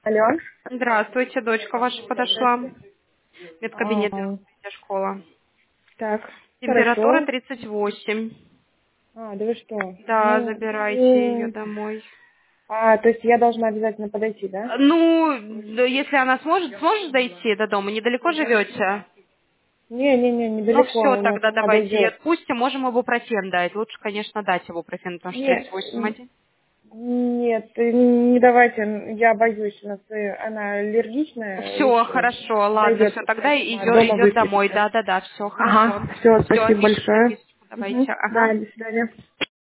Алло. Здравствуйте, дочка ваша подошла. Медкабинет А, школа. так, Температура хорошо. 38. Да вы что? Да, забирайте ее домой. То есть я должна обязательно подойти, да? Ну, да, если она сможешь дойти до дома? Недалеко живете? Не, Ну недалеко, все, она тогда сама давайте ее дойдет. отпустим. Можем ибупрофен дать. Лучше, конечно, дать ибупрофен, потому что Нет, 38,1. нет, не давайте, я боюсь, она аллергичная, Все, лучше хорошо, ладно, подойдет, все, пускай тогда сама дома идет домой. выпишется. Да, все, хорошо. Ага, все, Все, спасибо пишем большое. записочку, давайте. Да, Ага. до свидания.